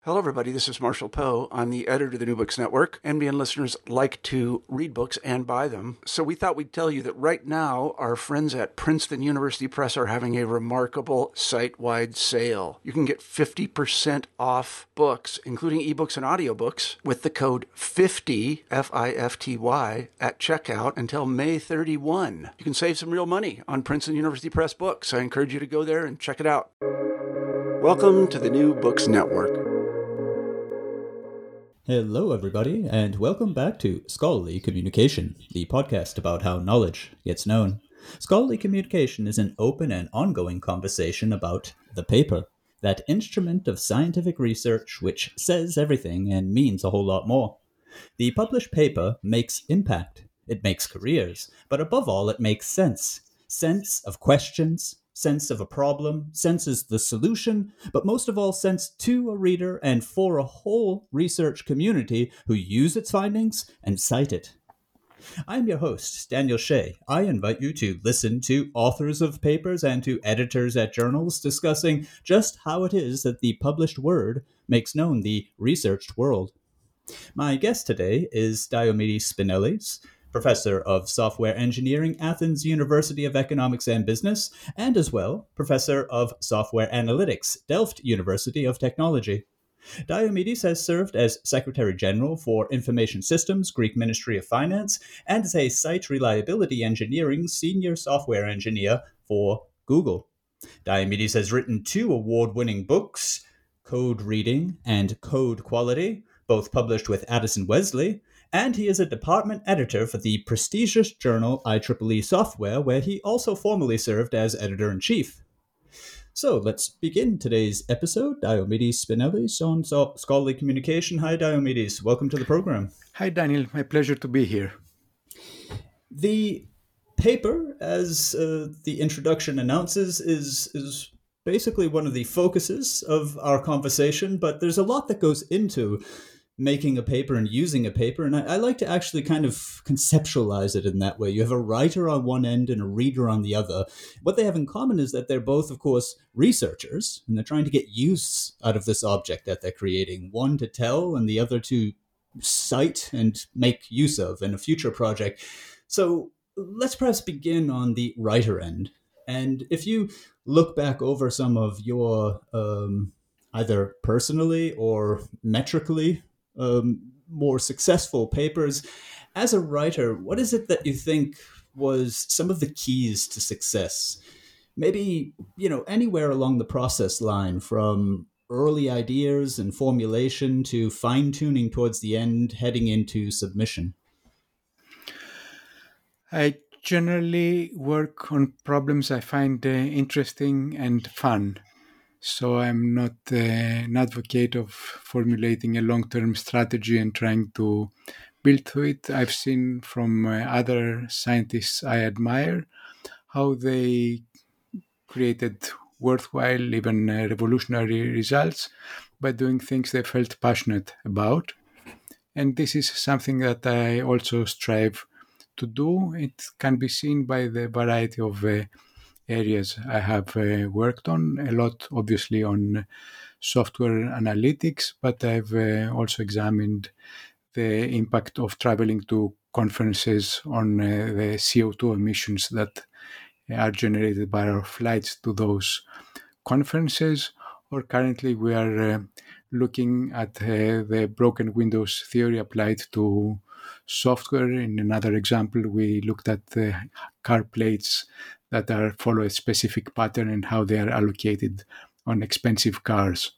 Hello, everybody. This is Marshall Poe. I'm the editor of the New Books Network. NBN listeners like to read books and buy them. So we thought we'd tell you that right now, our friends at Princeton University Press are having a remarkable site-wide sale. You can get 50% off books, including ebooks and audiobooks, with the code 50, F-I-F-T-Y, at checkout until May 31. You can save some real money on Princeton University Press books. I encourage you to go there and check it out. Welcome to the New Books Network. Hello, everybody, and welcome back to Scholarly Communication, the podcast about how knowledge gets known. Scholarly Communication is an open and ongoing conversation about the paper, that instrument of scientific research which says everything and means a whole lot more. The published paper makes impact, it makes careers, but above all, it makes sense. Sense of questions, sense of a problem, sense is the solution, but most of all, sense to a reader and for a whole research community who use its findings and cite it. I'm your host, Daniel Shea. I invite you to listen to authors of papers and to editors at journals discussing just how it is that the published word makes known the researched world. My guest today is Diomedes Spinellis, Professor of Software Engineering, Athens University of Economics and Business, and as well, Professor of Software Analytics, Delft University of Technology. Diomedes has served as Secretary General for Information Systems, Greek Ministry of Finance, and as a Site Reliability Engineering Senior Software Engineer for Google. Diomedes has written 2 award-winning books, Code Reading and Code Quality, both published with Addison Wesley, and he is a department editor for the prestigious journal IEEE Software, where he also formerly served as editor-in-chief. So let's begin today's episode. Diomedes Spinellis on Scholarly Communication. Hi, Diomedes. Welcome to the program. Hi, Daniel. My pleasure to be here. The paper, as the introduction announces, is basically one of the focuses of our conversation, but there's a lot that goes into making a paper and using a paper, and I like to actually kind of conceptualize it in that way. You have a writer on one end and a reader on the other. What they have in common is that they're both, of course, researchers, and they're trying to get use out of this object that they're creating, one to tell and the other to cite and make use of in a future project. So let's perhaps begin on the writer end. And if you look back over some of your either personally or metrically more successful papers, as a writer, what is it that you think was some of the keys to success? Maybe, anywhere along the process line, from early ideas and formulation to fine-tuning towards the end, heading into submission. I generally work on problems I find interesting and fun. So I'm not an advocate of formulating a long-term strategy and trying to build to it. I've seen from other scientists I admire how they created worthwhile, even revolutionary results by doing things they felt passionate about. And this is something that I also strive to do. It can be seen by the variety of areas I have worked on, a lot obviously on software analytics, but I've also examined the impact of traveling to conferences on the CO2 emissions that are generated by our flights to those conferences. Or currently we are looking at the broken windows theory applied to software. In another example, we looked at the car plates that follow a specific pattern and how they are allocated on expensive cars.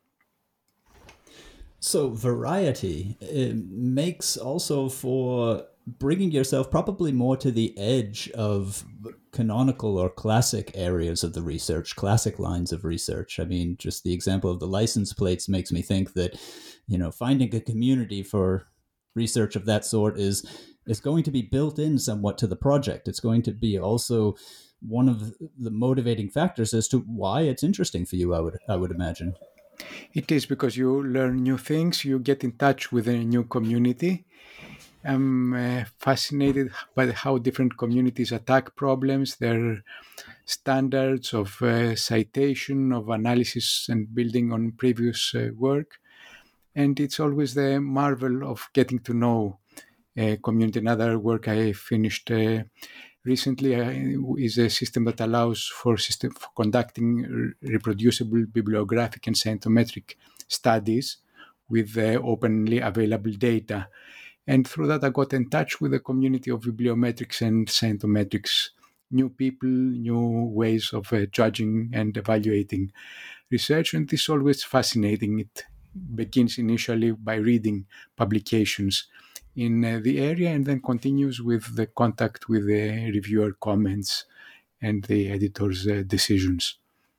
So variety makes also for bringing yourself probably more to the edge of canonical or classic areas of the research, classic lines of research. I mean, just the example of the license plates makes me think that, finding a community for research of that sort is going to be built in somewhat to the project. It's going to be also one of the motivating factors as to why it's interesting for you, I would imagine. It is, because you learn new things, you get in touch with a new community. I'm fascinated by how different communities attack problems, their standards of citation, of analysis and building on previous work. And it's always the marvel of getting to know a community. Another work I finished recently is a system that allows for conducting reproducible bibliographic and scientometric studies with openly available data. And through that, I got in touch with the community of bibliometrics and scientometrics, new people, new ways of judging and evaluating research. And this is always fascinating. It begins initially by reading publications in the area and then continues with the contact with the reviewer comments and the editor's decisions.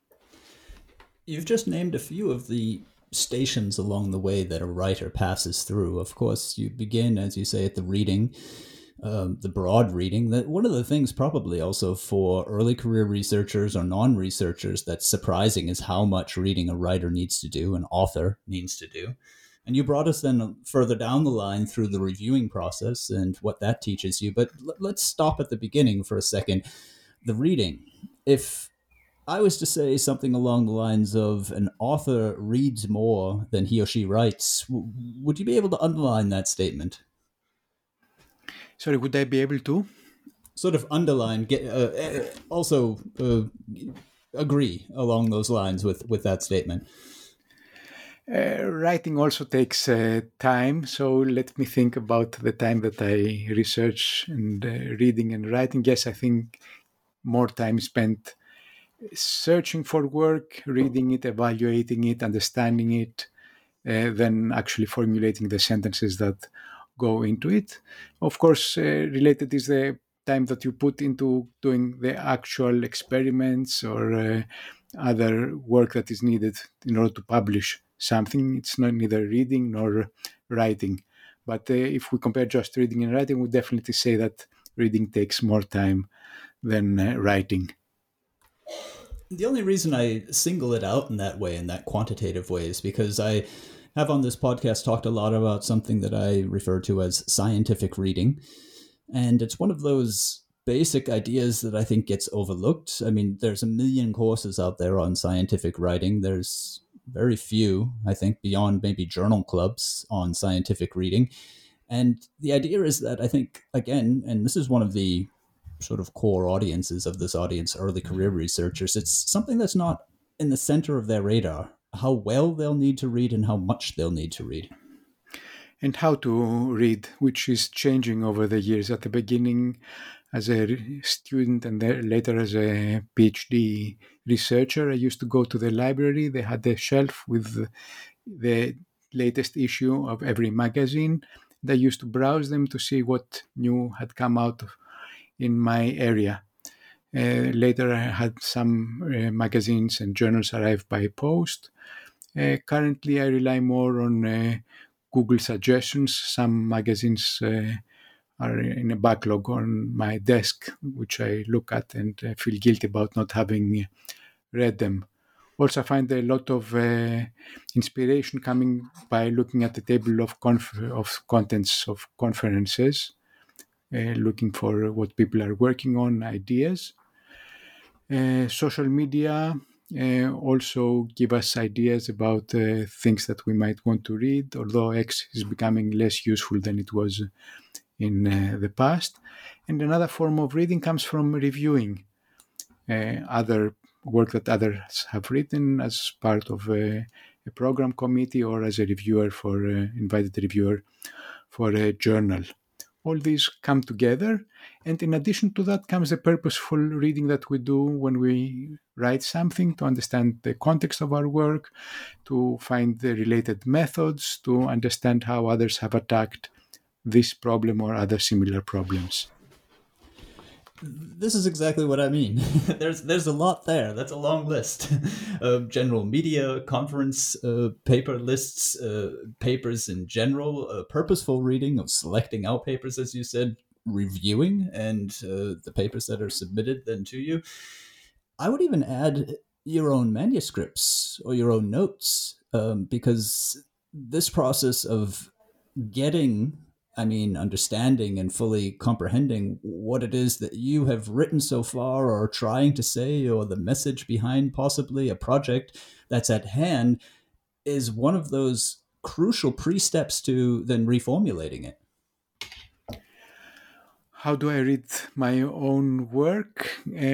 You've just named a few of the stations along the way that a writer passes through. Of course, you begin, as you say, at the reading, the broad reading. That one of the things probably also for early career researchers or non-researchers that's surprising is how much reading a writer needs to do, an author needs to do. And you brought us then further down the line through the reviewing process and what that teaches you. But let's stop at the beginning for a second. The reading. If I was to say something along the lines of an author reads more than he or she writes, would you be able to underline that statement? Sorry, would I be able to? Sort of underline, also agree along those lines with that statement. Writing also takes time, so let me think about the time that I research and reading and writing. Yes, I think more time spent searching for work, reading it, evaluating it, understanding it, than actually formulating the sentences that go into it. Of course, related is the time that you put into doing the actual experiments or other work that is needed in order to publish something. It's not neither reading nor writing. But if we compare just reading and writing, we definitely say that reading takes more time than writing. The only reason I single it out in that way, in that quantitative way, is because I have on this podcast talked a lot about something that I refer to as scientific reading. And it's one of those basic ideas that I think gets overlooked. I mean, there's a million courses out there on scientific writing. There's very few, I think, beyond maybe journal clubs on scientific reading. And the idea is that I think, again, and this is one of the sort of core audiences of this audience, early career researchers, it's something that's not in the center of their radar, how well they'll need to read and how much they'll need to read. And how to read, which is changing over the years. At the beginning, as a student and later as a PhD researcher, I used to go to the library. They had a shelf with the latest issue of every magazine. I used to browse them to see what new had come out in my area. Later, I had some magazines and journals arrive by post. Currently, I rely more on Google suggestions. Some magazines are in a backlog on my desk, which I look at and feel guilty about not having read them. Also, I find a lot of inspiration coming by looking at the table of contents of conferences, looking for what people are working on, ideas. Social media also give us ideas about things that we might want to read, although X is becoming less useful than it was in the past. And another form of reading comes from reviewing other work that others have written as part of a program committee or as a reviewer for invited reviewer for a journal. All these come together, and in addition to that comes the purposeful reading that we do when we write something, to understand the context of our work, to find the related methods, to understand how others have attacked this problem or other similar problems. This is exactly what I mean. There's a lot there. That's a long list of general media, conference, paper lists, papers in general, purposeful reading of selecting out papers, as you said, reviewing, and the papers that are submitted then to you. I would even add your own manuscripts or your own notes, because this process of understanding and fully comprehending what it is that you have written so far or trying to say, or the message behind possibly a project that's at hand, is one of those crucial pre-steps to then reformulating it? How do I read my own work?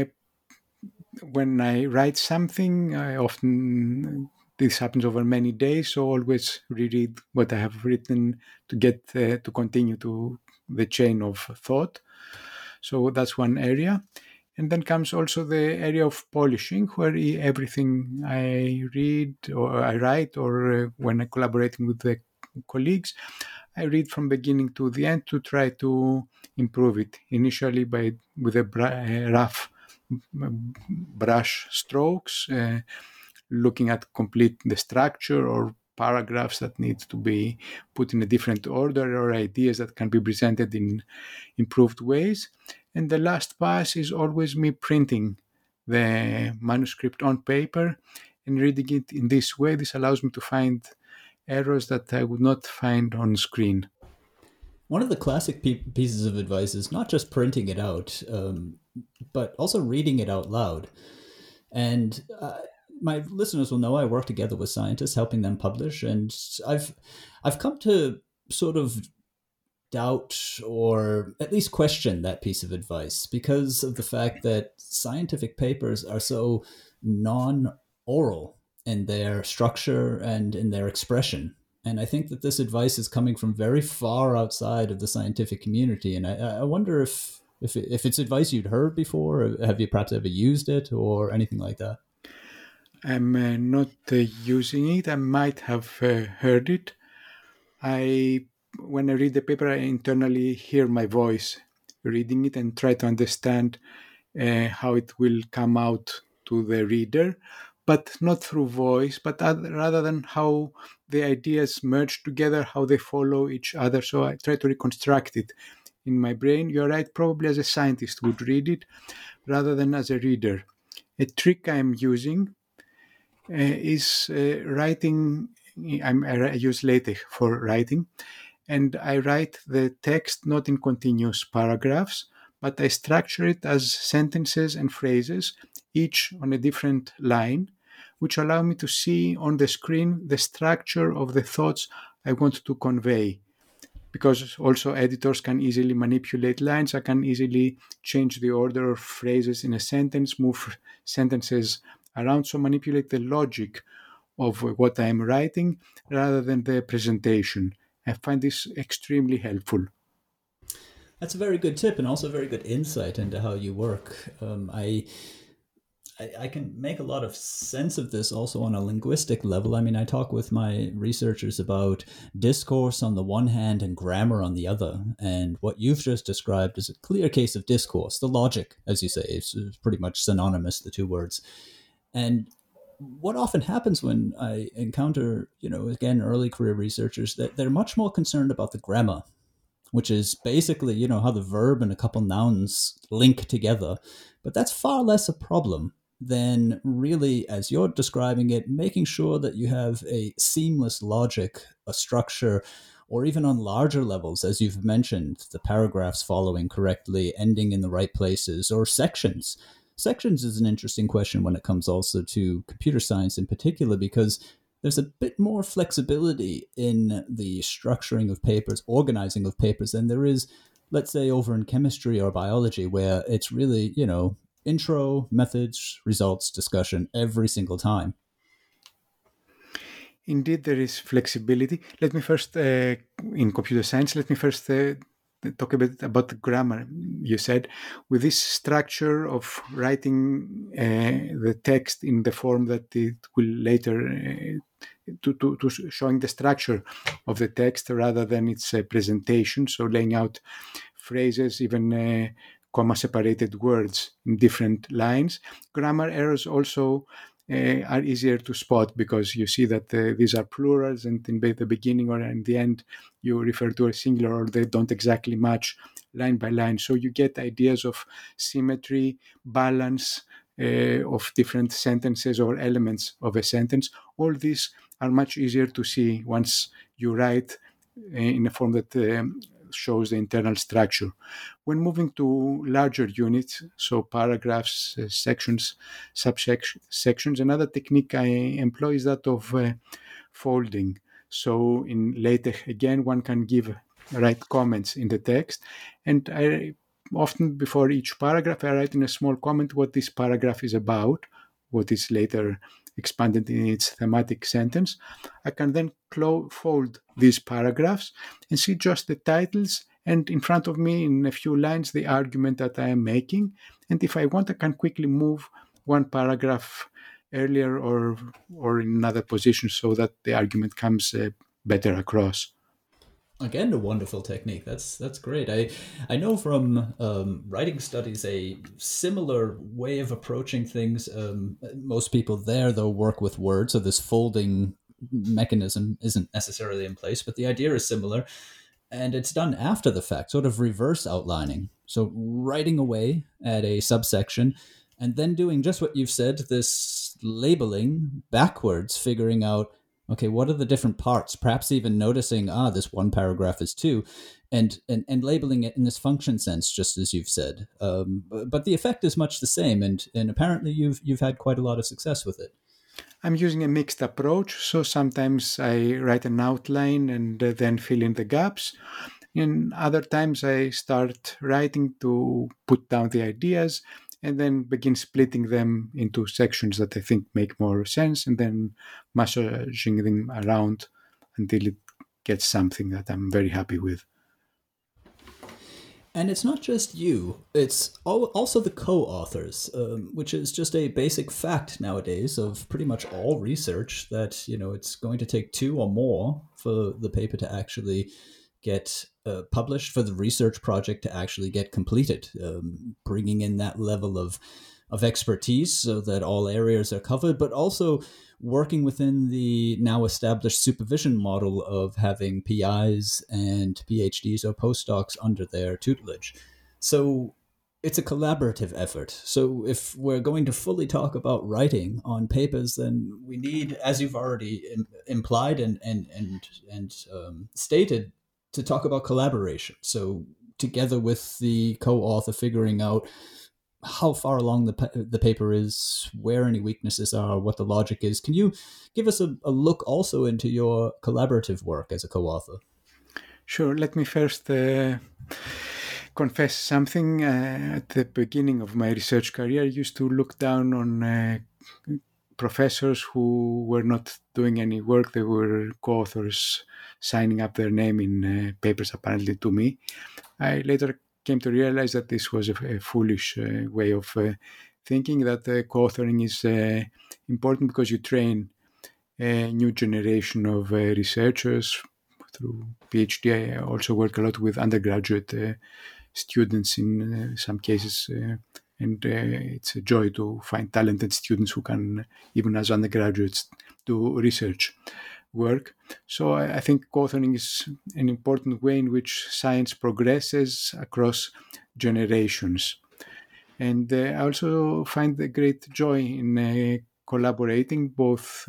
When I write something, I often, this happens over many days, so always reread what I have written to get to continue to the chain of thought. So that's one area. And then comes also the area of polishing, where everything I read or I write, or when I'm collaborating with the colleagues, I read from beginning to the end to try to improve it. Initially with a rough brush strokes, looking at complete the structure or paragraphs that need to be put in a different order, or ideas that can be presented in improved ways. And the last pass is always me printing the manuscript on paper and reading it in this way. This allows me to find errors that I would not find on screen. One of the classic pieces of advice is not just printing it out, but also reading it out loud. And my listeners will know I work together with scientists, helping them publish, and I've come to sort of doubt or at least question that piece of advice because of the fact that scientific papers are so non-oral in their structure and in their expression. And I think that this advice is coming from very far outside of the scientific community. And I wonder if it's advice you'd heard before, or have you perhaps ever used it or anything like that? I'm not using it. I might have heard it. When I read the paper, I internally hear my voice reading it and try to understand how it will come out to the reader, but not through voice, but rather than how the ideas merge together, how they follow each other. So I try to reconstruct it in my brain. You're right, probably as a scientist would read it rather than as a reader. A trick I'm using is writing. I use LaTeX for writing, and I write the text not in continuous paragraphs, but I structure it as sentences and phrases, each on a different line, which allow me to see on the screen the structure of the thoughts I want to convey. Because also editors can easily manipulate lines, I can easily change the order of phrases in a sentence, move sentences around, so manipulate the logic of what I'm writing rather than the presentation. I find this extremely helpful. That's a very good tip and also a very good insight into how you work. I can make a lot of sense of this also on a linguistic level. I mean, I talk with my researchers about discourse on the one hand and grammar on the other. And what you've just described is a clear case of discourse. The logic, as you say, is pretty much synonymous, the two words. And what often happens when I encounter, again, early career researchers, that they're much more concerned about the grammar, which is basically, how the verb and a couple nouns link together. But that's far less a problem than really, as you're describing it, making sure that you have a seamless logic, a structure, or even on larger levels, as you've mentioned, the paragraphs following correctly, ending in the right places, or sections. Sections is an interesting question when it comes also to computer science in particular, because there's a bit more flexibility in the structuring of papers, organizing of papers, than there is, let's say, over in chemistry or biology, where it's really, intro, methods, results, discussion every single time. Indeed, there is flexibility. Let me first, in computer science, talk a bit about the grammar. You said, with this structure of writing the text in the form that it will later, to showing the structure of the text rather than its presentation, so laying out phrases, even comma-separated words in different lines. Grammar errors also are easier to spot because you see that these are plurals, and in the beginning or in the end you refer to a singular, or they don't exactly match line by line. So you get ideas of symmetry, balance of different sentences or elements of a sentence. All these are much easier to see once you write in a form that shows the internal structure. When moving to larger units, so paragraphs, sections, subsections, another technique I employ is that of folding. So in LaTeX, again, one can write comments in the text. And I often, before each paragraph, I write in a small comment what this paragraph is about, what is later expanded in its thematic sentence. I can then fold these paragraphs and see just the titles, and in front of me, in a few lines, the argument that I am making. And if I want, I can quickly move one paragraph earlier or in another position so that the argument comes better across. Again, a wonderful technique. That's great. I know from writing studies a similar way of approaching things. Most people there, though, work with Word, so this folding mechanism isn't necessarily in place, but the idea is similar. And it's done after the fact, sort of reverse outlining. So writing away at a subsection and then doing just what you've said, this labeling backwards, figuring out, okay, what are the different parts? Perhaps even noticing, this one paragraph is two, and labeling it in this function sense, just as you've said. But the effect is much the same, and apparently you've had quite a lot of success with it. I'm using a mixed approach, so sometimes I write an outline and then fill in the gaps. In other times, I start writing to put down the ideas and then begin splitting them into sections that I think make more sense, and then massaging them around until it gets something that I'm very happy with. And it's not just you, it's also the co-authors, which is just a basic fact nowadays of pretty much all research that, it's going to take two or more for the paper to actually get published, for the research project to actually get completed, bringing in that level of expertise so that all areas are covered, but also working within the now established supervision model of having PIs and PhDs or postdocs under their tutelage. So it's a collaborative effort. So if we're going to fully talk about writing on papers, then we need, as you've already implied and stated, to talk about collaboration. So together with the co-author figuring out how far along the paper is, where any weaknesses are, what the logic is. Can you give us a look also into your collaborative work as a co-author? Sure. Let me first confess something. At the beginning of my research career, I used to look down on professors who were not doing any work. They were co-authors signing up their name in papers apparently to me. I later came to realize that this was a foolish way of thinking, that co-authoring is important because you train a new generation of researchers through PhD. I also work a lot with undergraduate students in some cases, and it's a joy to find talented students who can, even as undergraduates, do research work. So I think co-authoring is an important way in which science progresses across generations. And I also find a great joy in collaborating, both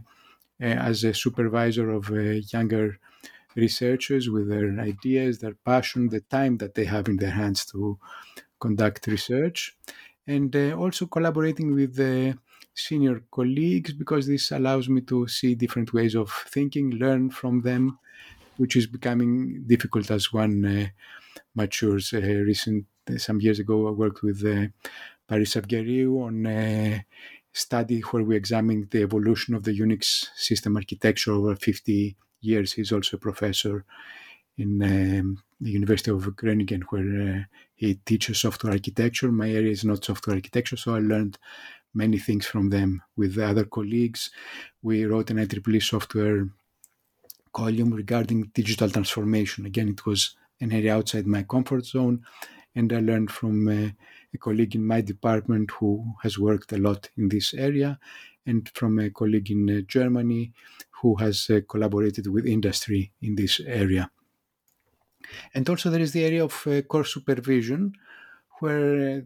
as a supervisor of younger researchers with their ideas, their passion, the time that they have in their hands to conduct research, and also collaborating with senior colleagues, because this allows me to see different ways of thinking, learn from them, which is becoming difficult as one matures. Some years ago, I worked with Paris Avgeriou on a study where we examined the evolution of the Unix system architecture over 50 years. He's also a professor in the University of Groningen, where he teaches software architecture. My area is not software architecture, so I learned many things from them. With the other colleagues, we wrote an IEEE software column regarding digital transformation. Again, it was an area outside my comfort zone, and I learned from a colleague in my department who has worked a lot in this area, and from a colleague in Germany who has collaborated with industry in this area. And also there is the area of course supervision, where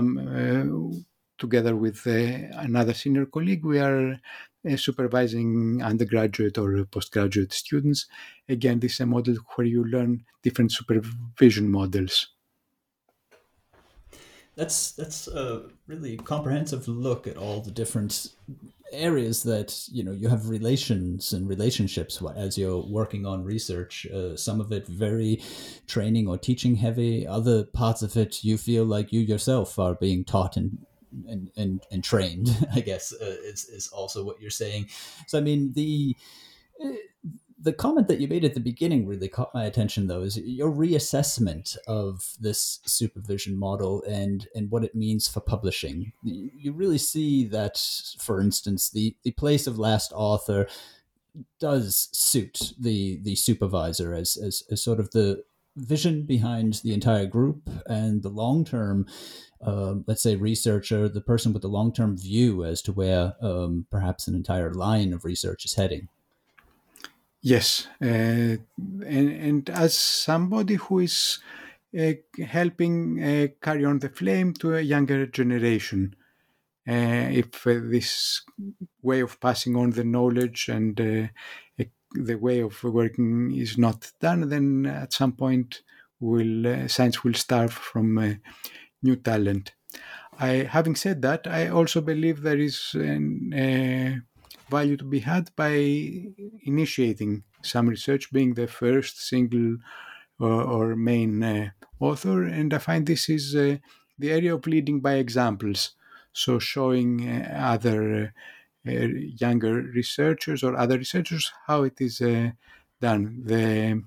together with another senior colleague, we are supervising undergraduate or postgraduate students. Again, this is a model where you learn different supervision models. That's a really comprehensive look at all the different areas that you have relations and relationships as you're working on research. Some of it very training or teaching heavy. Other parts of it you feel like you yourself are being taught and trained. I guess is also what you're saying. So I mean the comment that you made at the beginning really caught my attention, though, is your reassessment of this supervision model and what it means for publishing. You really see that, for instance, the place of last author does suit the supervisor as sort of the vision behind the entire group, and the long term, let's say, researcher, the person with the long term view as to where perhaps an entire line of research is heading. Yes, and as somebody who is helping carry on the flame to a younger generation, if this way of passing on the knowledge and the way of working is not done, then at some point science will starve from new talent. Having said that, I also believe there is value to be had by initiating some research, being the first single or main author. And I find this is the area of leading by examples. So showing other younger researchers or other researchers how it is done. The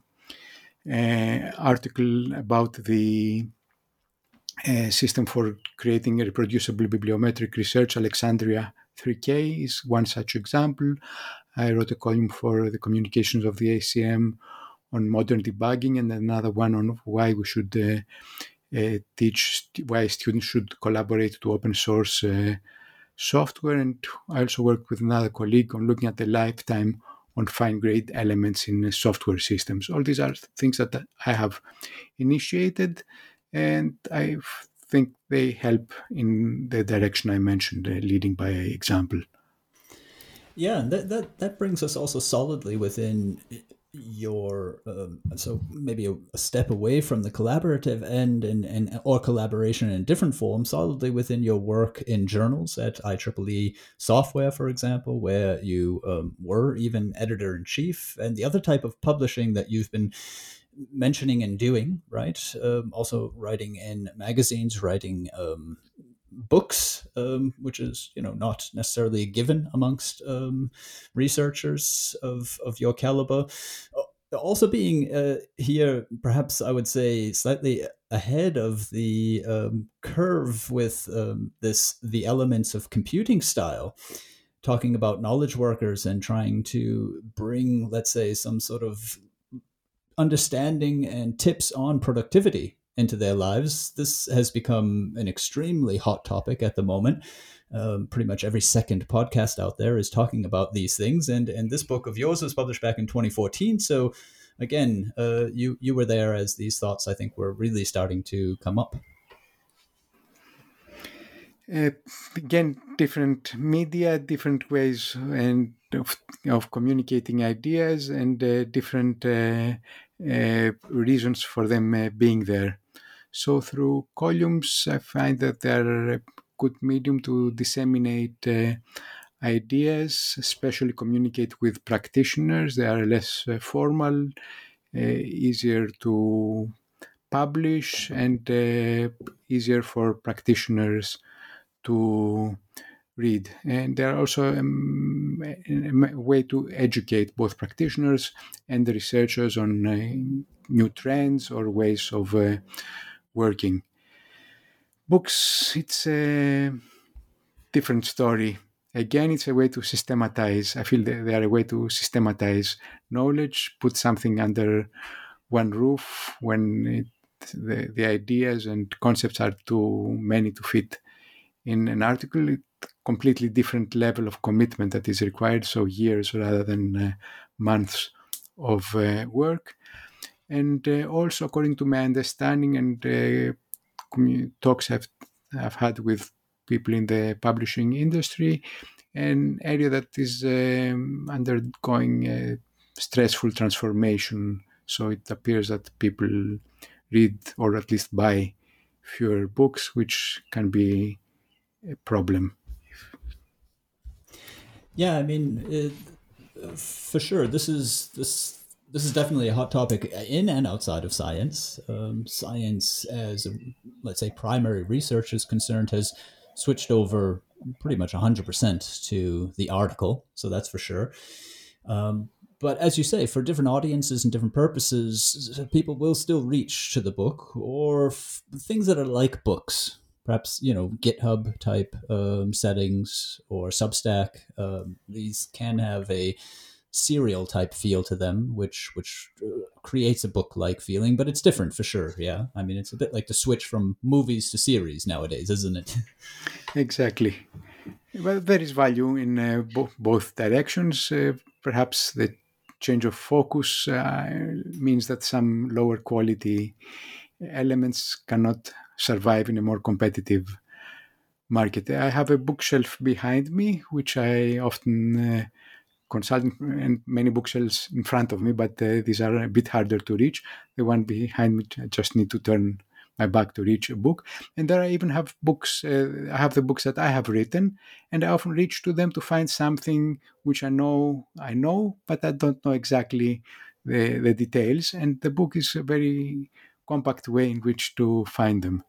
article about the system for creating a reproducible bibliometric research, Alexandria 3K, is one such example. I wrote a column for the communications of the ACM on modern debugging, and another one on why we should teach, why students should collaborate to open source software. And I also worked with another colleague on looking at the lifetime on fine-grained elements in software systems. All these are things that I have initiated, and I think they help in the direction I mentioned, leading by example. Yeah, and that brings us also solidly within your so maybe a step away from the collaborative end and or collaboration in different forms, solidly within your work in journals at IEEE Software, for example, where you were even editor-in-chief, and the other type of publishing that you've been mentioning and doing, right? Also writing in magazines, writing books, which is not necessarily a given amongst researchers of your caliber. Also being here, perhaps I would say slightly ahead of the curve with the elements of computing style, talking about knowledge workers and trying to bring, let's say, some sort of understanding and tips on productivity into their lives. This has become an extremely hot topic at the moment. Pretty much every second podcast out there is talking about these things, and this book of yours was published back in 2014. So again, you were there as these thoughts, I think, were really starting to come up. Again, different media, different ways and of communicating ideas, and different reasons for them being there. So through columns, I find that they're a good medium to disseminate ideas, especially communicate with practitioners. They are less formal, easier to publish, and easier for practitioners to read. And there are also a way to educate both practitioners and the researchers on new trends or ways of working. Books, it's a different story. Again, it's a way to systematize. I feel they are a way to systematize knowledge, put something under one roof when the ideas and concepts are too many to fit in an article. It's completely different level of commitment that is required, so years rather than months of work. And also, according to my understanding and talks I've had with people in the publishing industry, an area that is undergoing a stressful transformation. So it appears that people read, or at least buy, fewer books, which can be a problem. Yeah, I mean, for sure, this is definitely a hot topic in and outside of science. Science, as let's say primary research is concerned, has switched over pretty much 100% to the article, so that's for sure. But as you say, for different audiences and different purposes, people will still reach to the book or things that are like books. Perhaps GitHub type settings or Substack. These can have a serial type feel to them, which creates a book like feeling, but it's different for sure. Yeah, I mean it's a bit like the switch from movies to series nowadays, isn't it? Exactly. Well, there is value in both directions. Perhaps the change of focus means that some lower quality elements cannot survive in a more competitive market. I have a bookshelf behind me, which I often consult, and many bookshelves in front of me, but these are a bit harder to reach. The one behind me, I just need to turn my back to reach a book. And there I even have books. I have the books that I have written, and I often reach to them to find something which I know, but I don't know exactly the details. And the book is a very compact way in which to find them.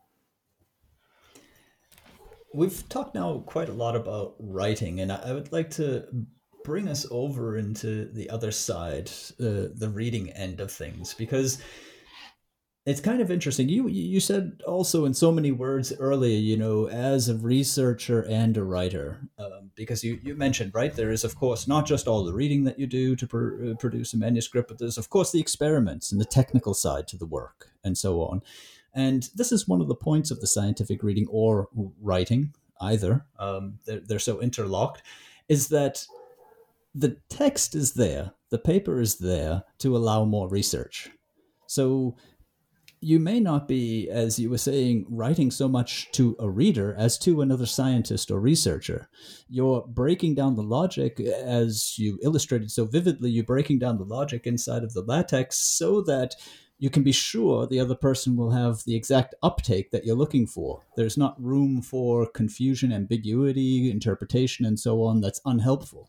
We've talked now quite a lot about writing, and I would like to bring us over into the other side, the reading end of things, because it's kind of interesting. You said also in so many words earlier, as a researcher and a writer, because you mentioned, right, there is, of course, not just all the reading that you do to produce a manuscript, but there's, of course, the experiments and the technical side to the work and so on. And this is one of the points of the scientific reading or writing, either. They're so interlocked, is that the text is there, the paper is there to allow more research. So you may not be, as you were saying, writing so much to a reader as to another scientist or researcher. You're breaking down the logic, as you illustrated so vividly, you're breaking down the logic inside of the LaTeX so that you can be sure the other person will have the exact uptake that you're looking for. There's not room for confusion, ambiguity, interpretation, and so on that's unhelpful.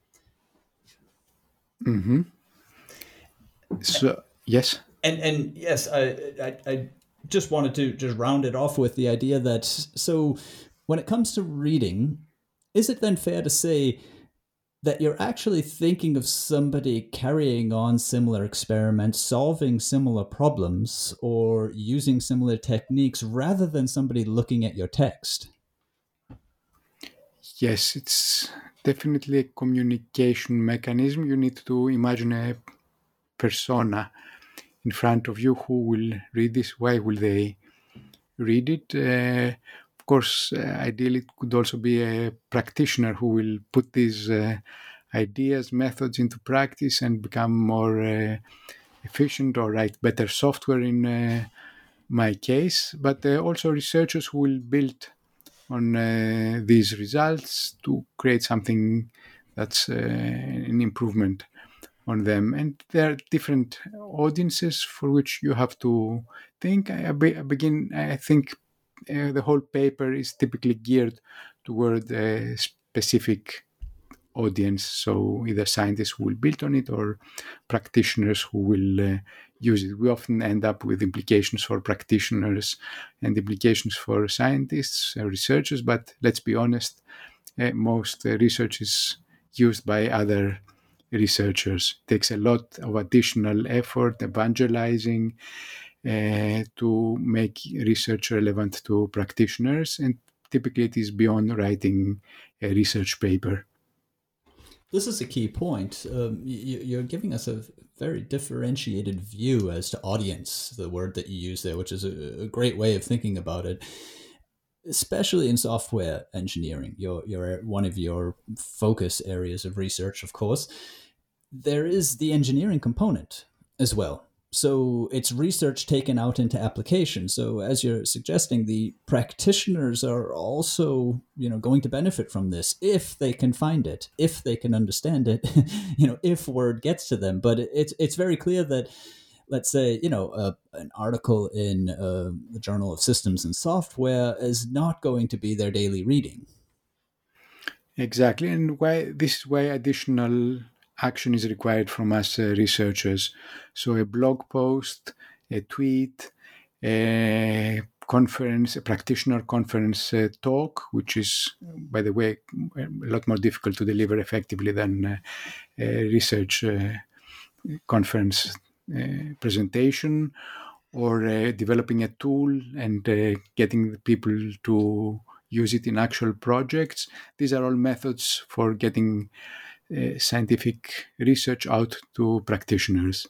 Mm-hmm. So, yes. And yes, I just wanted to just round it off with the idea that, so when it comes to reading, is it then fair to say that you're actually thinking of somebody carrying on similar experiments, solving similar problems, or using similar techniques rather than somebody looking at your text? Yes, it's definitely a communication mechanism. You need to imagine a persona in front of you who will read this. Why will they read it? Of course, ideally, it could also be a practitioner who will put these ideas, methods into practice and become more efficient or write better software in my case. But also researchers who will build on these results to create something that's an improvement on them. And there are different audiences for which you have to think. I think the whole paper is typically geared toward a specific audience. So either scientists who will build on it or practitioners who will use it. We often end up with implications for practitioners and implications for scientists, researchers, but let's be honest, most research is used by other researchers. It takes a lot of additional effort, evangelizing, to make research relevant to practitioners, and typically it is beyond writing a research paper. This is a key point. You're giving us a very differentiated view as to audience, the word that you use there, which is a great way of thinking about it, especially in software engineering, your one of your focus areas of research, of course. There is the engineering component as well. So it's research taken out into application. So as you're suggesting, the practitioners are also, going to benefit from this if they can find it, if they can understand it, if word gets to them. But it's very clear that, let's say, an article in the Journal of Systems and Software is not going to be their daily reading. Exactly, and this is why additional action is required from us researchers. So a blog post, a tweet, a conference, a practitioner conference talk, which is, by the way, a lot more difficult to deliver effectively than a research conference presentation, or developing a tool and getting the people to use it in actual projects. These are all methods for getting scientific research out to practitioners.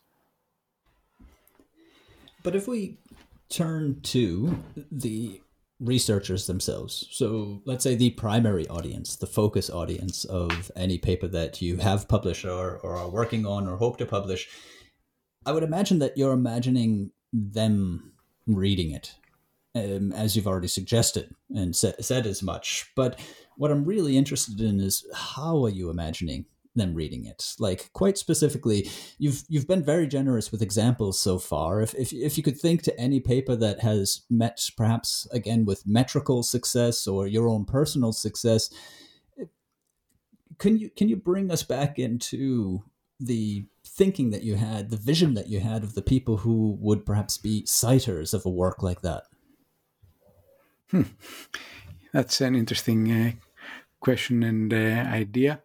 But if we turn to the researchers themselves, so let's say the primary audience, the focus audience of any paper that you have published or are working on or hope to publish, I would imagine that you're imagining them reading it, as you've already suggested and said as much. But what I'm really interested in is, how are you imagining them reading it? Like, quite specifically, you've been very generous with examples so far. If you could think to any paper that has met, perhaps again with metrical success or your own personal success, can you bring us back into the thinking that you had, the vision that you had of the people who would perhaps be citers of a work like that? That's an interesting question and idea.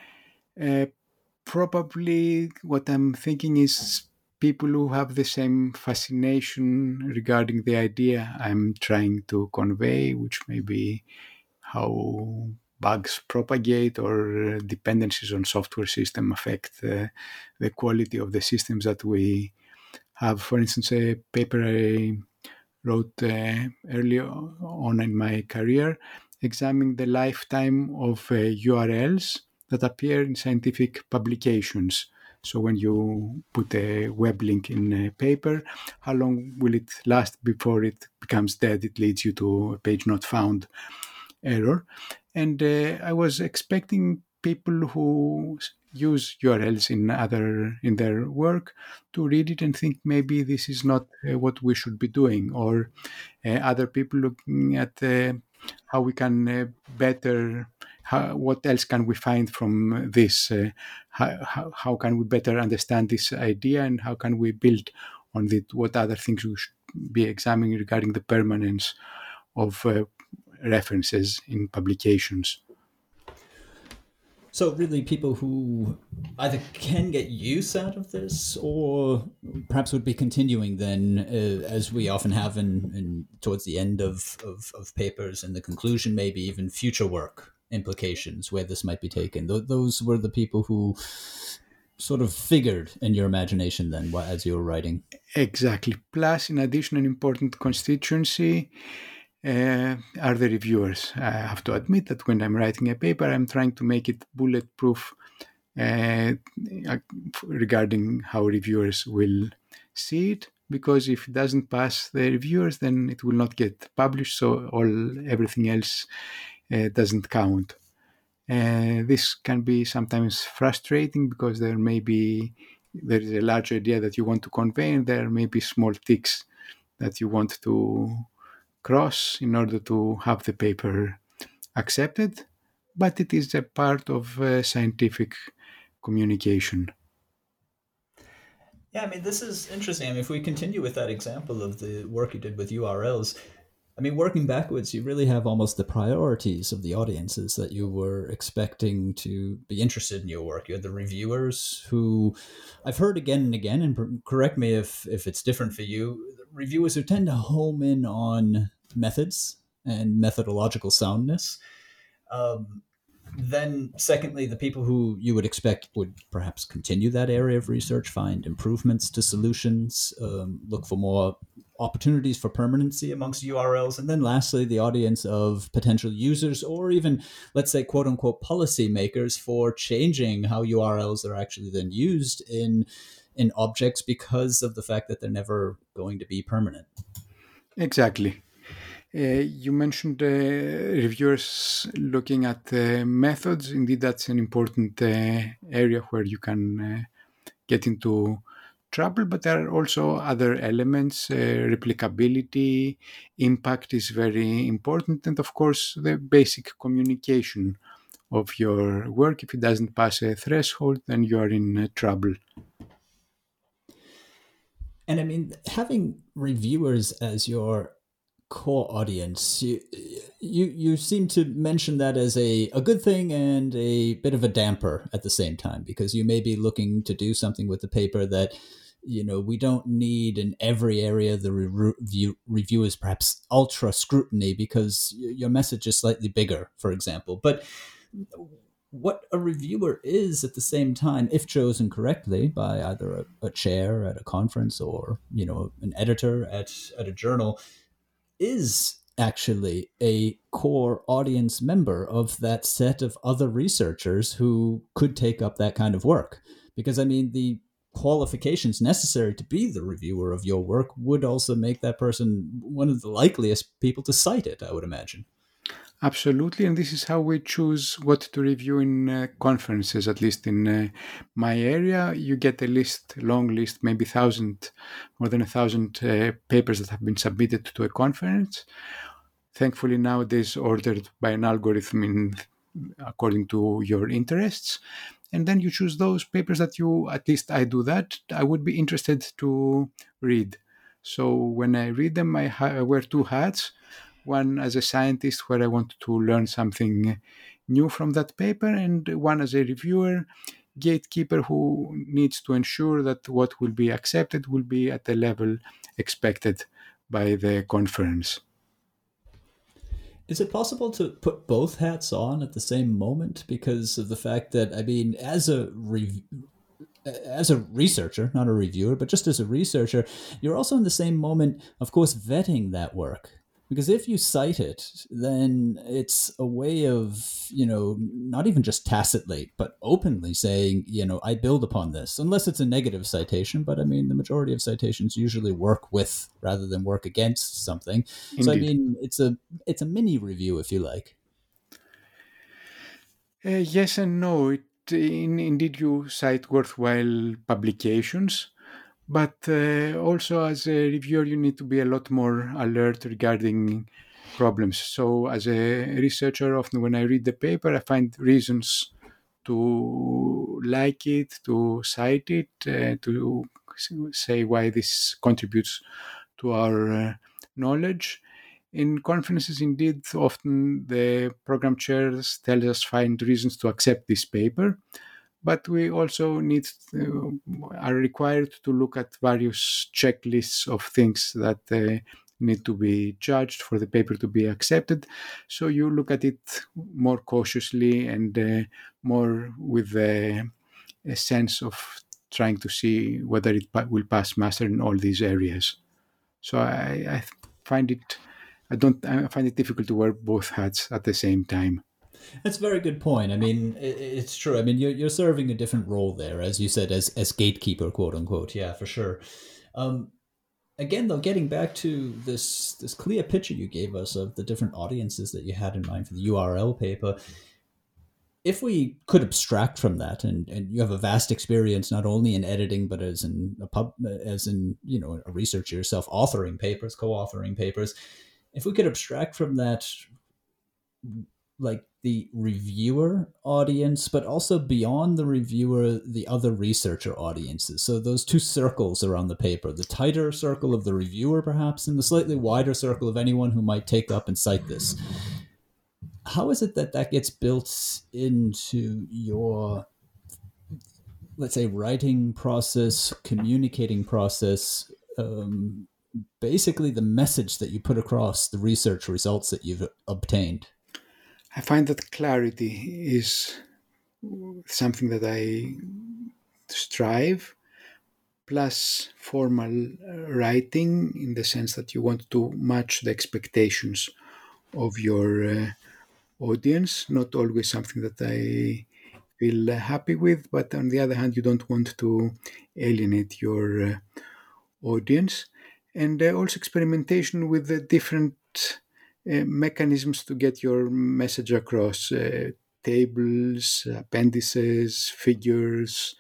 Probably what I'm thinking is people who have the same fascination regarding the idea I'm trying to convey, which may be how bugs propagate or dependencies on software system affect the quality of the systems that we have. For instance, a paper I wrote early on in my career examining the lifetime of URLs that appear in scientific publications. So when you put a web link in a paper, how long will it last before it becomes dead? It leads you to a page not found error. And I was expecting people who use URLs in their work to read it and think maybe this is not what we should be doing, or other people looking at how we can what else can we find from this? How can we better understand this idea, and how can we build on it? What other things we should be examining regarding the permanence of references in publications? So really, people who either can get use out of this, or perhaps would be continuing then, as we often have in towards the end of papers and the conclusion, maybe even future work implications where this might be taken. Those were the people who sort of figured in your imagination then as you were writing. Exactly. Plus, in addition, an important constituency are the reviewers. I have to admit that when I'm writing a paper, I'm trying to make it bulletproof regarding how reviewers will see it, because if it doesn't pass the reviewers, then it will not get published, so everything else doesn't count. This can be sometimes frustrating because there is a large idea that you want to convey, and there may be small ticks that you want to cross in order to have the paper accepted, but it is a part of scientific communication. Yeah, I mean, this is interesting. I mean, if we continue with that example of the work you did with URLs, I mean, working backwards, you really have almost the priorities of the audiences that you were expecting to be interested in your work. You had the reviewers, who I've heard again and again, and correct me if it's different for you, reviewers who tend to home in on methods and methodological soundness. Then, secondly, the people who you would expect would perhaps continue that area of research, find improvements to solutions, look for more opportunities for permanency amongst URLs. And then lastly, the audience of potential users, or even, let's say, quote unquote, policy makers, for changing how URLs are actually then used in objects because of the fact that they're never going to be permanent. Exactly. You mentioned reviewers looking at methods. Indeed, that's an important area where you can get into trouble, but there are also other elements. Replicability, impact is very important, and of course, the basic communication of your work. If it doesn't pass a threshold, then you are in trouble. And I mean, having reviewers as your core audience, you seem to mention that as a good thing and a bit of a damper at the same time, because you may be looking to do something with the paper that, we don't need in every area the review is perhaps ultra scrutiny because your message is slightly bigger, for example. But what a reviewer is at the same time, if chosen correctly by either a chair at a conference or, an editor at a journal, is actually a core audience member of that set of other researchers who could take up that kind of work. Because, I mean, the qualifications necessary to be the reviewer of your work would also make that person one of the likeliest people to cite it, I would imagine. Absolutely, and this is how we choose what to review in conferences. At least in my area, you get a long list, maybe more than 1,000 papers that have been submitted to a conference. Thankfully, nowadays ordered by an algorithm according to your interests, and then you choose those papers that at least I do that, I would be interested to read. So when I read them, I wear two hats. One as a scientist, where I want to learn something new from that paper, and one as a reviewer, gatekeeper, who needs to ensure that what will be accepted will be at the level expected by the conference. Is it possible to put both hats on at the same moment because of the fact that, I mean, as a researcher, not a reviewer, but just as a researcher, you're also in the same moment, of course, vetting that work. Because if you cite it, then it's a way of, not even just tacitly, but openly saying, I build upon this, unless it's a negative citation. But I mean, the majority of citations usually work with rather than work against something. Indeed. So I mean, it's a mini review, if you like. Yes and no. Indeed, you cite worthwhile publications. But also as a reviewer, you need to be a lot more alert regarding problems. So as a researcher, often when I read the paper, I find reasons to like it, to cite it, to say why this contributes to our knowledge. In conferences, indeed, often the program chairs tell us find reasons to accept this paper. But we also are required to look at various checklists of things that need to be judged for the paper to be accepted. So you look at it more cautiously and more with a sense of trying to see whether it will pass muster in all these areas. So I find it difficult to wear both hats at the same time. That's a very good point. I mean, it's true. I mean, you're serving a different role there, as you said, as gatekeeper, quote unquote. Yeah, for sure. Again, though, getting back to this clear picture you gave us of the different audiences that you had in mind for the URL paper, if we could abstract from that, and you have a vast experience not only in editing but as in a researcher yourself, authoring papers, co-authoring papers, if we could abstract from that, like the reviewer audience, but also beyond the reviewer, the other researcher audiences. So those two circles around the paper, the tighter circle of the reviewer, perhaps, and the slightly wider circle of anyone who might take up and cite this. How is it that gets built into your, let's say, writing process, communicating process, basically the message that you put across, the research results that you've obtained? I find that clarity is something that I strive, plus formal writing, in the sense that you want to match the expectations of your audience. Not always something that I feel happy with, but on the other hand, you don't want to alienate your audience. And also experimentation with the different mechanisms to get your message across. Tables, appendices, figures,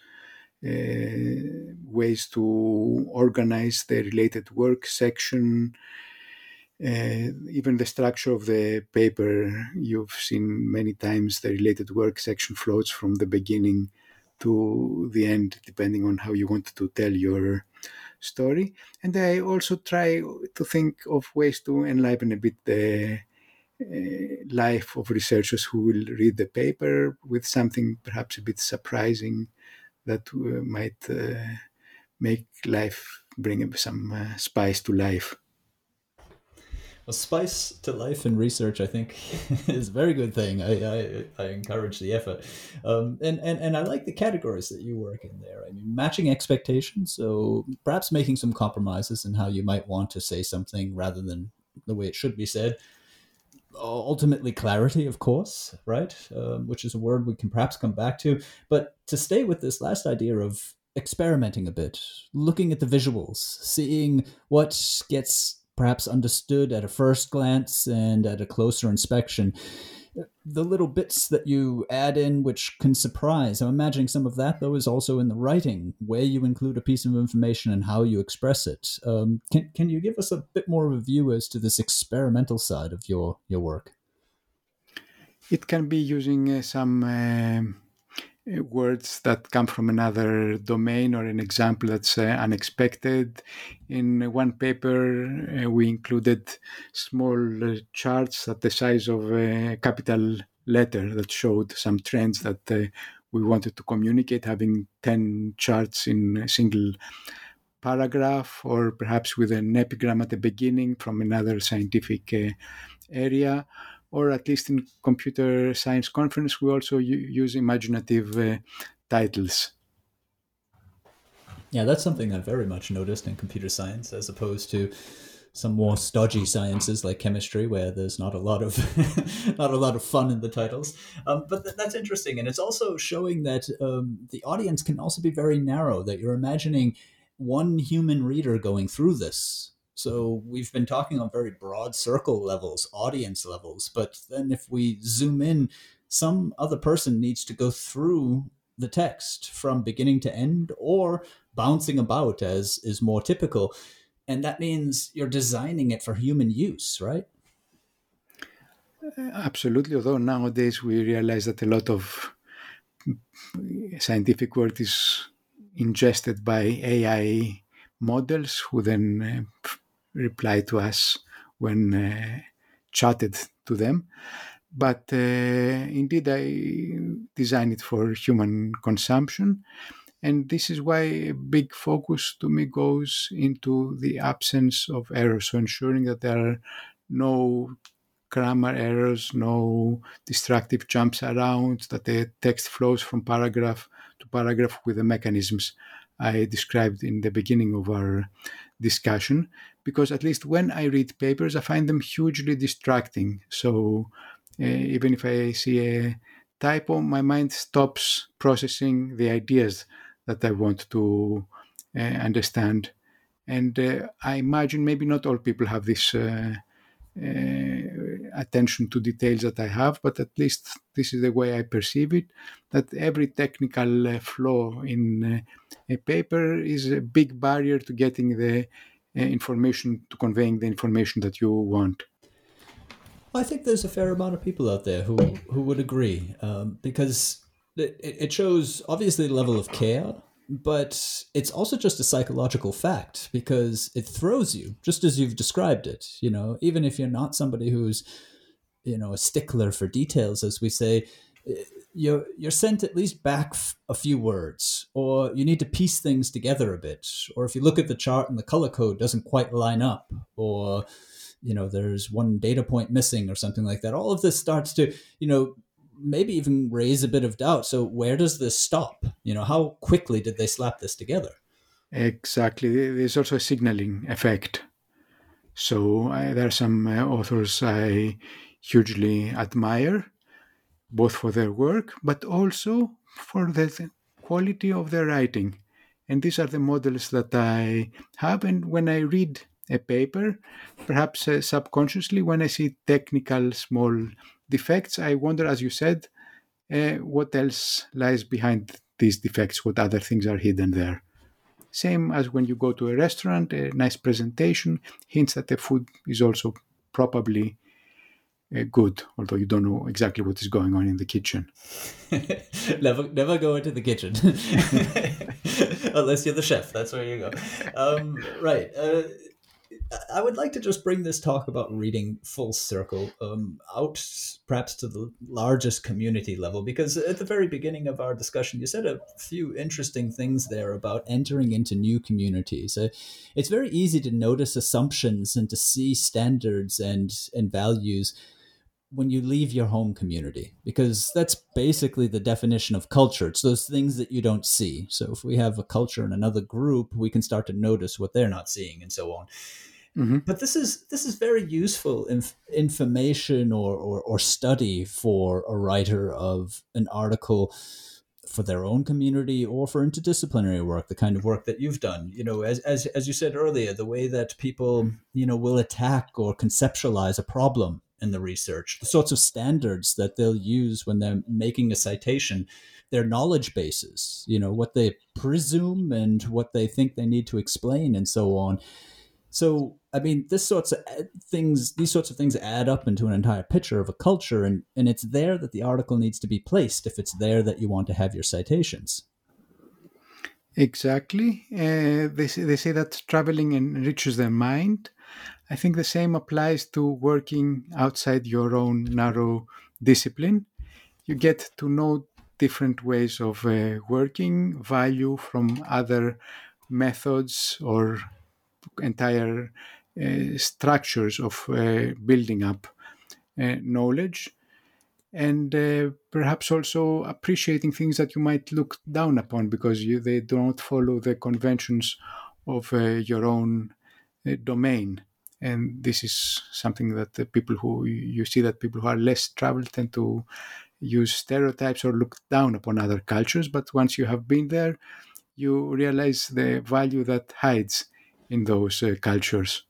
ways to organize the related work section. even the structure of the paper, you've seen many times the related work section floats from the beginning to the end, depending on how you want to tell your story. And I also try to think of ways to enliven a bit the life of researchers who will read the paper with something perhaps a bit surprising that might make life, bring some spice to life. Well, spice to life in research, I think, is a very good thing. I encourage the effort. And I like the categories that you work in there. I mean, matching expectations, so perhaps making some compromises in how you might want to say something rather than the way it should be said. Ultimately, clarity, of course, right? Which is a word we can perhaps come back to. But to stay with this last idea of experimenting a bit, looking at the visuals, seeing what gets perhaps understood at a first glance and at a closer inspection. The little bits that you add in which can surprise. I'm imagining some of that, though, is also in the writing, where you include a piece of information and how you express it. Can you give us a bit more of a view as to this experimental side of your work? It can be using some words that come from another domain or an example that's unexpected. In one paper, we included small charts at the size of a capital letter that showed some trends that we wanted to communicate, having 10 charts in a single paragraph, or perhaps with an epigram at the beginning from another scientific area. Or at least in computer science conference, we also use imaginative titles. Yeah, that's something I've very much noticed in computer science, as opposed to some more stodgy sciences like chemistry, where there's not a lot of not a lot of fun in the titles. But that's interesting, and it's also showing that the audience can also be very narrow. That you're imagining one human reader going through this. So we've been talking on very broad circle levels, audience levels, but then if we zoom in, some other person needs to go through the text from beginning to end or bouncing about, as is more typical. And that means you're designing it for human use, right? Absolutely. Although nowadays we realize that a lot of scientific work is ingested by AI models who then reply to us when chatted to them. But indeed, I design it for human consumption. And this is why a big focus to me goes into the absence of errors, so ensuring that there are no grammar errors, no destructive jumps around, that the text flows from paragraph to paragraph with the mechanisms I described in the beginning of our discussion. Because at least when I read papers, I find them hugely distracting. So even if I see a typo, my mind stops processing the ideas that I want to understand. And I imagine maybe not all people have this attention to details that I have, but at least this is the way I perceive it, that every technical flaw in a paper is a big barrier to getting the information, to conveying the information that you want. I think there's a fair amount of people out there who would agree, because it shows obviously the level of care, but it's also just a psychological fact because it throws you, just as you've described it. You know, even if you're not somebody who's, you know, a stickler for details, as we say, you're sent at least back a few words, or you need to piece things together a bit, or if you look at the chart and the color code doesn't quite line up, or you know, there's one data point missing or something like that. All of this starts to, you know, maybe even raise a bit of doubt. So where does this stop? You know, how quickly did they slap this together? Exactly. There's also a signaling effect. So there are some authors I hugely admire, both for their work, but also for the quality of their writing. And these are the models that I have. And when I read a paper, perhaps subconsciously, when I see technical small defects, I wonder, as you said, what else lies behind these defects, what other things are hidden there. Same as when you go to a restaurant, a nice presentation hints that the food is also probably good, although you don't know exactly what is going on in the kitchen. Never go into the kitchen unless you're the chef. That's where you go. Right. I would like to just bring this talk about reading full circle out perhaps to the largest community level, because at the very beginning of our discussion, you said a few interesting things there about entering into new communities. It's very easy to notice assumptions and to see standards and values when you leave your home community, because that's basically the definition of culture. It's those things that you don't see. So if we have a culture in another group, we can start to notice what they're not seeing and so on. Mm-hmm. But this is very useful information or study for a writer of an article for their own community or for interdisciplinary work, the kind of work that you've done. As you said earlier, the way that people will attack or conceptualize a problem in the research, the sorts of standards that they'll use when they're making a citation, their knowledge bases, what they presume and what they think they need to explain and so on. So, I mean, these sorts of things add up into an entire picture of a culture, and it's there that the article needs to be placed if it's there that you want to have your citations. Exactly. They say that traveling enriches their mind. I think the same applies to working outside your own narrow discipline. You get to know different ways of working, value from other methods or entire structures of building up knowledge, and perhaps also appreciating things that you might look down upon because they don't follow the conventions of your own domain. And this is something that the people who are less traveled tend to use stereotypes or look down upon other cultures. But once you have been there, you realize the value that hides in those cultures.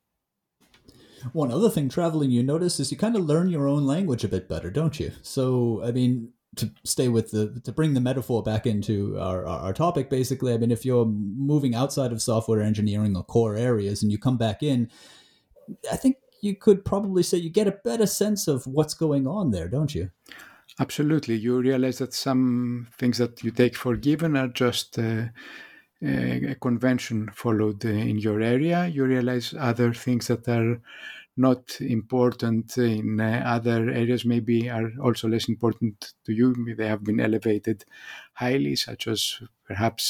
One other thing traveling you notice is you kind of learn your own language a bit better, don't you? So, I mean, to bring the metaphor back into our topic, basically, I mean, if you're moving outside of software engineering or core areas and you come back in, I think you could probably say you get a better sense of what's going on there, don't you? Absolutely. You realize that some things that you take for given are just a convention followed in your area. You realize other things that are not important in other areas maybe are also less important to you. They have been elevated highly, such as perhaps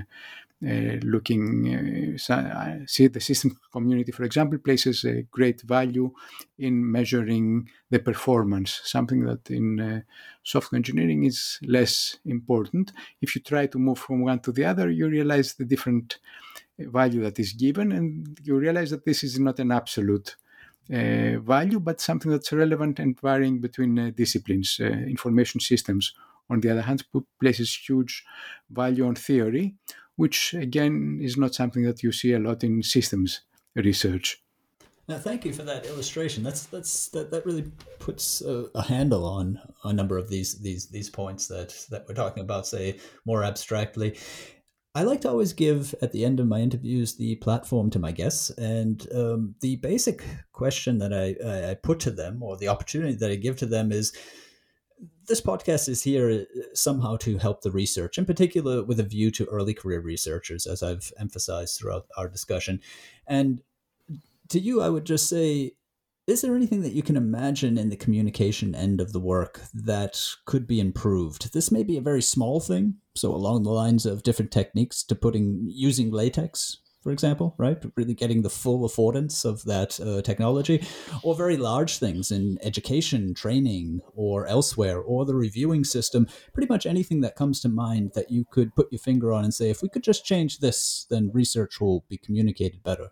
see the system community, for example, places a great value in measuring the performance, something that in software engineering is less important. If you try to move from one to the other, you realize the different value that is given, and you realize that this is not an absolute value, but something that's relevant and varying between disciplines. Information systems, on the other hand, places huge value on theory, which again is not something that you see a lot in systems research. Now, thank you for that illustration. That really puts a handle on a number of these points that we're talking about, say, more abstractly. I like to always give, at the end of my interviews, the platform to my guests. And the basic question that I put to them, or the opportunity that I give to them, is this podcast is here somehow to help the research, in particular with a view to early career researchers, as I've emphasized throughout our discussion. And to you, I would just say, is there anything that you can imagine in the communication end of the work that could be improved? This may be a very small thing, so along the lines of different techniques to using LaTeX, for example, right? Really getting the full affordance of that technology, or very large things in education, training, or elsewhere, or the reviewing system, pretty much anything that comes to mind that you could put your finger on and say, if we could just change this, then research will be communicated better.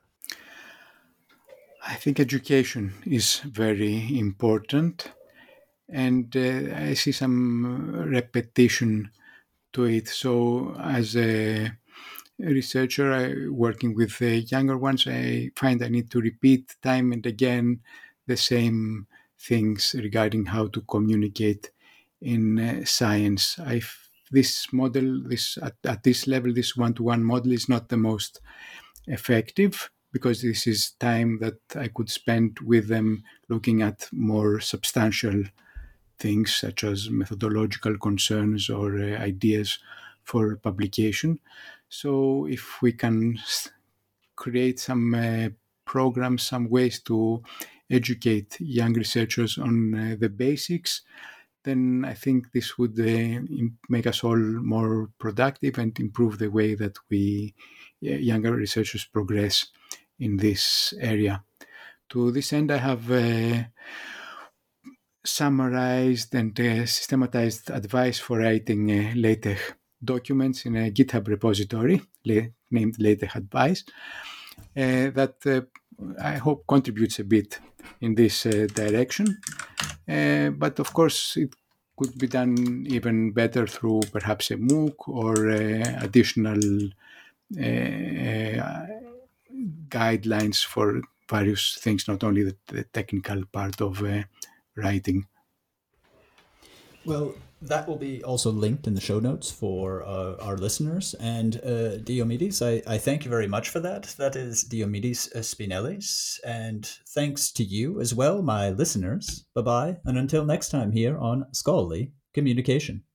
I think education is very important, and I see some repetition to it. So as a researcher working with younger ones, I find I need to repeat time and again the same things regarding how to communicate in science. This model, at this level, this one-to-one model is not the most effective. because this is time that I could spend with them looking at more substantial things such as methodological concerns or ideas for publication. So if we can create some programs, some ways to educate young researchers on the basics, then I think this would make us all more productive and improve the way that younger researchers progress in this area. To this end, I have summarized and systematized advice for writing LaTeX documents in a GitHub repository named LaTeX Advice that I hope contributes a bit in this direction. But of course, it could be done even better through perhaps a MOOC or additional guidelines for various things, not only the technical part of writing. Well, that will be also linked in the show notes for our listeners. And Diomedes, I thank you very much for that. That is Diomedes Spinellis. And thanks to you as well, my listeners. Bye-bye. And until next time here on Scholarly Communication.